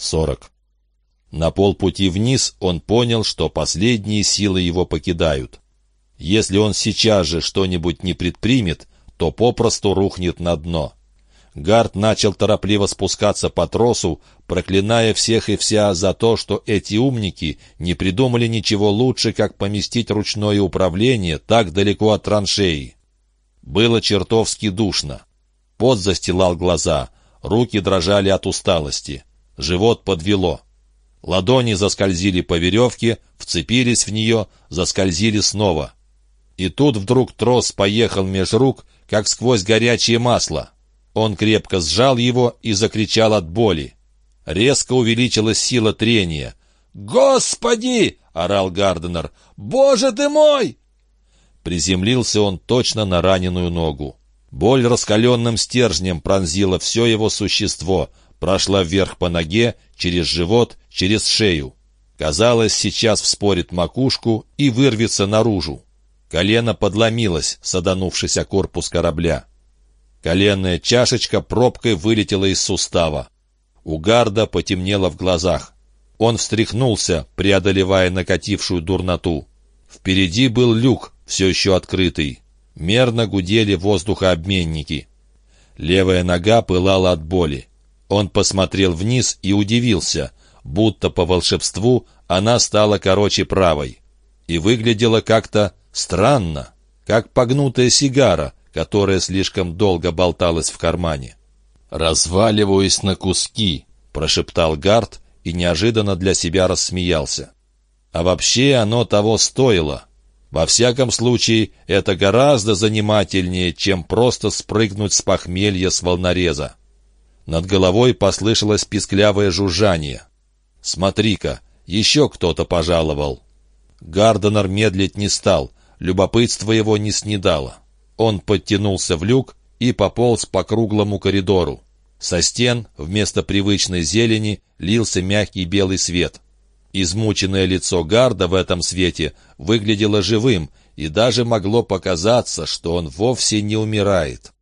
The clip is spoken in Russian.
40. На полпути вниз он понял, что последние силы его покидают. Если он сейчас же что-нибудь не предпримет, то попросту рухнет на дно. Гард начал торопливо спускаться по тросу, проклиная всех и вся за то, что эти умники не придумали ничего лучше, как поместить ручное управление так далеко от траншеи. Было чертовски душно. Пот застилал глаза, руки дрожали от усталости, живот подвело. Ладони заскользили по веревке, вцепились в нее, заскользили снова. И тут вдруг трос поехал меж рук, как сквозь горячее масло. Он крепко сжал его и закричал от боли. Резко увеличилась сила трения. «Господи!» — орал Гарденер. «Боже ты мой!» Приземлился он точно на раненую ногу. Боль раскаленным стержнем пронзила все его существо, прошла вверх по ноге, через живот, через шею. Казалось, сейчас вспорит макушку и вырвется наружу. Колено подломилось, саданувшись о корпус корабля. Коленная чашечка пробкой вылетела из сустава. У Гарда потемнело в глазах. Он встряхнулся, преодолевая накатившую дурноту. Впереди был люк, все еще открытый. Мерно гудели воздухообменники. Левая нога пылала от боли. Он посмотрел вниз и удивился, будто по волшебству она стала короче правой. И выглядела как-то странно, как погнутая сигара, которая слишком долго болталась в кармане. «Разваливаюсь на куски», — прошептал Гард и неожиданно для себя рассмеялся. А вообще оно того стоило. Во всяком случае, это гораздо занимательнее, чем просто спрыгнуть с похмелья с волнореза. Над головой послышалось писклявое жужжание. «Смотри-ка, еще кто-то пожаловал». Гарденер медлить не стал, любопытство его не снедало. Он подтянулся в люк и пополз по круглому коридору. Со стен вместо привычной зелени лился мягкий белый свет. Измученное лицо Гарда в этом свете выглядело живым, и даже могло показаться, что он вовсе не умирает.